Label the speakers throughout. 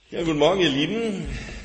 Speaker 1: Ja, guten Morgen, ihr Lieben.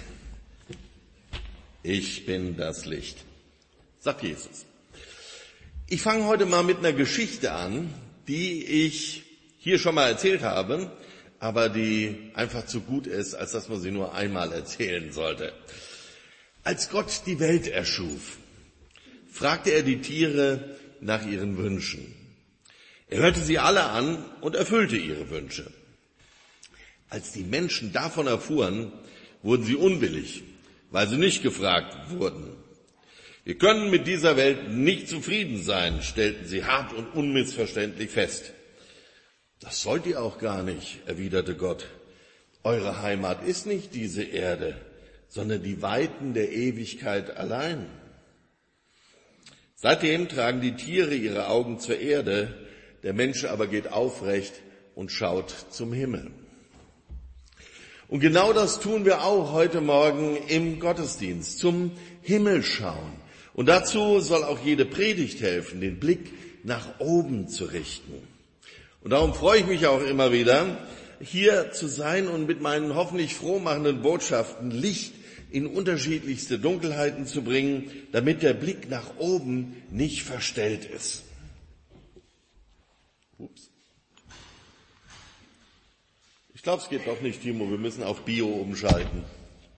Speaker 1: Ich bin das Licht, sagt Jesus. Ich fange heute mal mit einer Geschichte an, die ich hier schon mal erzählt habe, aber die einfach zu gut ist, als dass man sie nur einmal erzählen sollte. Als Gott die Welt erschuf, fragte er die Tiere nach ihren Wünschen. Er hörte sie alle an und erfüllte ihre Wünsche. Als die Menschen davon erfuhren, wurden sie unwillig, weil sie nicht gefragt wurden. Wir können mit dieser Welt nicht zufrieden sein, stellten sie hart und unmissverständlich fest. Das sollt ihr auch gar nicht, erwiderte Gott. Eure Heimat ist nicht diese Erde, sondern die Weiten der Ewigkeit allein. Seitdem tragen die Tiere ihre Augen zur Erde, der Mensch aber geht aufrecht und schaut zum Himmel. Und genau das tun wir auch heute Morgen im Gottesdienst, zum Himmel schauen. Und dazu soll auch jede Predigt helfen, den Blick nach oben zu richten. Und darum freue ich mich auch immer wieder, hier zu sein und mit meinen hoffentlich frohmachenden Botschaften Licht in unterschiedlichste Dunkelheiten zu bringen, damit der Blick nach oben nicht verstellt ist. Ups. Ich glaube, es geht doch nicht, Timo, wir müssen auf Bio umschalten.